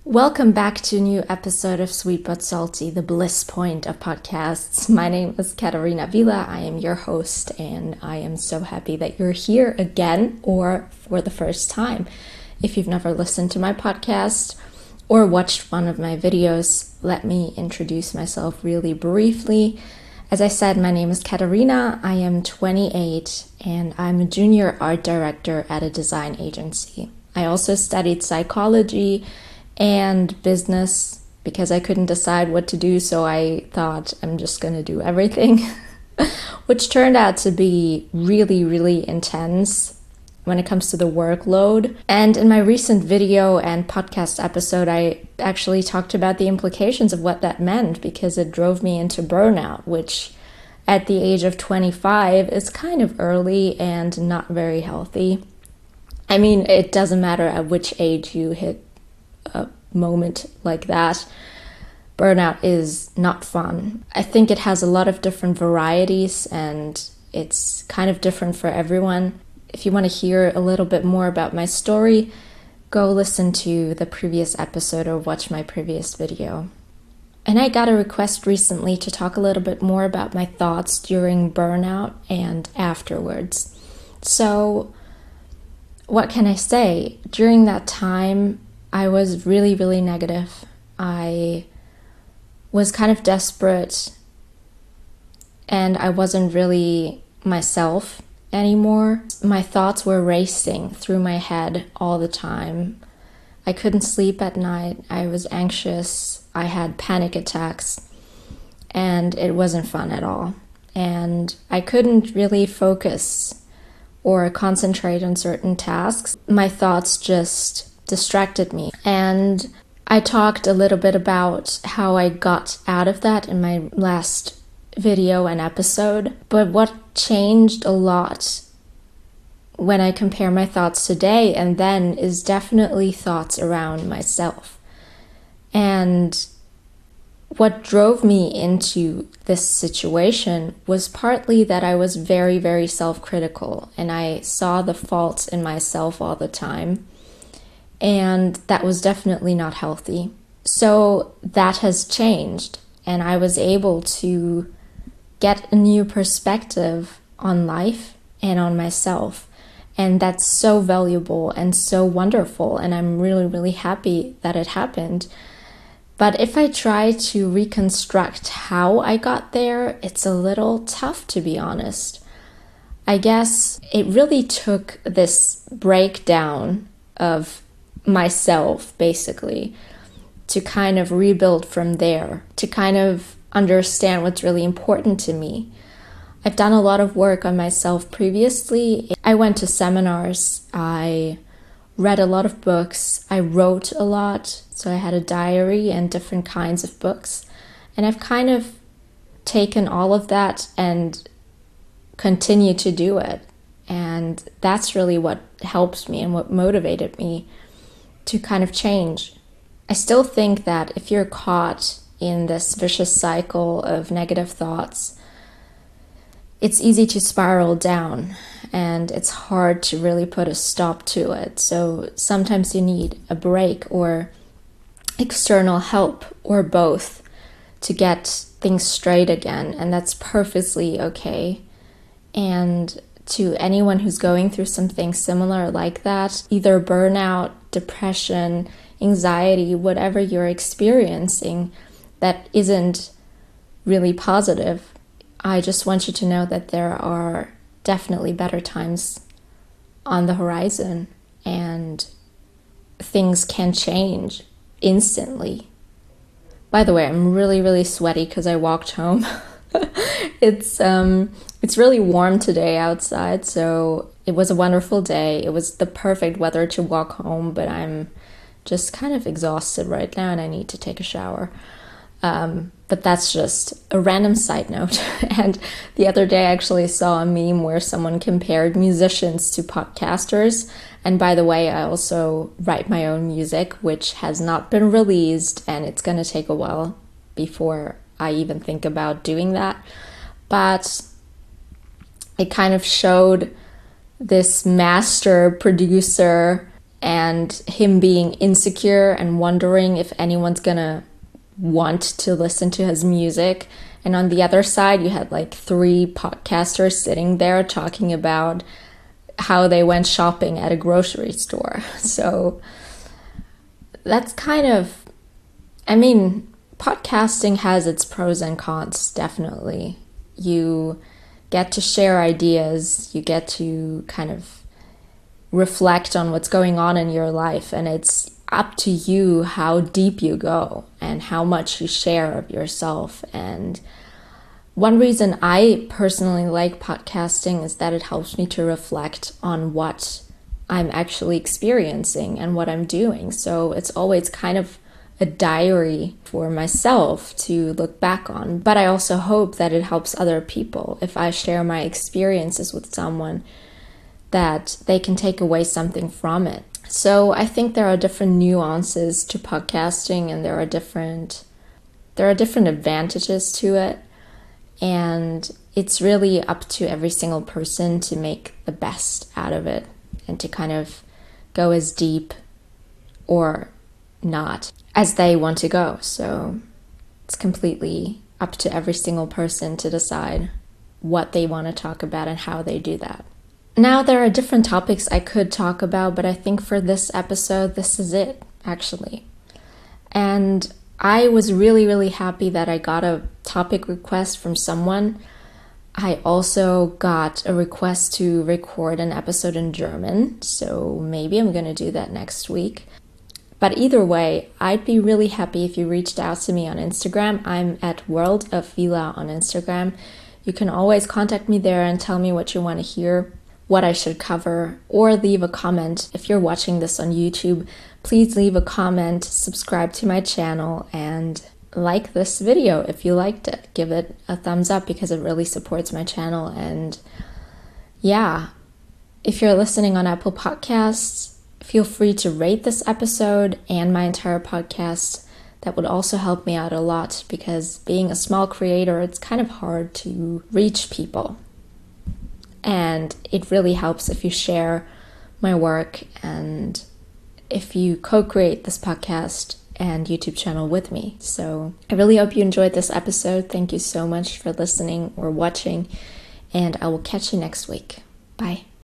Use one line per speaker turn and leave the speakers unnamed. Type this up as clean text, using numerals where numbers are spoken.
Welcome back to a new episode of Sweet But Salty, the bliss point of podcasts. My name is Katarina Vila. I am your host, and I am so happy that you're here again or for the first time. If you've never listened to my podcast or watched one of my videos, let me introduce myself really briefly. As I said, my name is Katarina. I am 28, and I'm a junior art director at a design agency. I also studied psychology and business because I couldn't decide what to do, so I thought I'm just gonna do everything, which turned out to be really, really intense when it comes to the workload. And in my recent video and podcast episode, I actually talked about the implications of what that meant because it drove me into burnout, which at the age of 25 is kind of early and not very healthy. I mean, it doesn't matter at which age you hit a moment like that. Burnout is not fun. I think it has a lot of different varieties and it's kind of different for everyone. If you want to hear a little bit more about my story, go listen to the previous episode or watch my previous video. And I got a request recently to talk a little bit more about my thoughts during burnout and afterwards. So what can I say? During that time, I was really, really negative. I was kind of desperate and I wasn't really myself anymore. My thoughts were racing through my head all the time. I couldn't sleep at night. I was anxious. I had panic attacks and it wasn't fun at all. And I couldn't really focus or concentrate on certain tasks. My thoughts just distracted me. And I talked a little bit about how I got out of that in my last video and episode. But what changed a lot when I compare my thoughts today and then is definitely thoughts around myself. And what drove me into this situation was partly that I was very, very self-critical and I saw the faults in myself all the time. And that was definitely not healthy. So that has changed and I was able to get a new perspective on life and on myself. And that's so valuable and so wonderful. And I'm really, really happy that it happened. But if I try to reconstruct how I got there, it's a little tough, to be honest. I guess it really took this breakdown of myself, basically, to kind of rebuild from there, to kind of understand what's really important to me. I've done a lot of work on myself previously. I went to seminars, I read a lot of books, I wrote a lot, so I had a diary and different kinds of books. And I've kind of taken all of that and continued to do it. And that's really what helps me and what motivated me to kind of change. I still think that if you're caught in this vicious cycle of negative thoughts, it's easy to spiral down and it's hard to really put a stop to it. So sometimes you need a break or external help or both to get things straight again, and that's perfectly okay. And to anyone who's going through something similar like that, either burnout, depression, anxiety, whatever you're experiencing that isn't really positive, I just want you to know that there are definitely better times on the horizon and things can change instantly. By the way, I'm really, really sweaty because I walked home. It's really warm today outside, so it was a wonderful day. It was the perfect weather to walk home, but I'm just kind of exhausted right now and I need to take a shower. But that's just a random side note. And the other day I actually saw a meme where someone compared musicians to podcasters. And by the way, I also write my own music, which has not been released, and it's going to take a while before I even think about doing that. But it kind of showed this master producer and him being insecure and wondering if anyone's gonna want to listen to his music. And on the other side, you had like 3 podcasters sitting there talking about how they went shopping at a grocery store. So that's kind of, I mean, podcasting has its pros and cons, definitely. You get to share ideas, you get to kind of reflect on what's going on in your life, and it's up to you how deep you go and how much you share of yourself. And one reason I personally like podcasting is that it helps me to reflect on what I'm actually experiencing and what I'm doing. So it's always kind of a diary for myself to look back on. But I also hope that it helps other people. If I share my experiences with someone, that they can take away something from it. So I think there are different nuances to podcasting, and there are different advantages to it. And it's really up to every single person to make the best out of it and to kind of go as deep or not as they want to go. So it's completely up to every single person to decide what they want to talk about and how they do that. Now, there are different topics I could talk about, but I think for this episode, this is it, actually. And I was really, really happy that I got a topic request from someone. I also got a request to record an episode in German, so maybe I'm going to do that next week. But either way, I'd be really happy if you reached out to me on Instagram. I'm at World of Vila on Instagram. You can always contact me there and tell me what you want to hear, what I should cover, or leave a comment. If you're watching this on YouTube, please leave a comment, subscribe to my channel, and like this video if you liked it. Give it a thumbs up because it really supports my channel. And yeah, if you're listening on Apple Podcasts, feel free to rate this episode and my entire podcast. That would also help me out a lot because being a small creator, it's kind of hard to reach people. And it really helps if you share my work and if you co-create this podcast and YouTube channel with me. So I really hope you enjoyed this episode. Thank you so much for listening or watching, and I will catch you next week. Bye.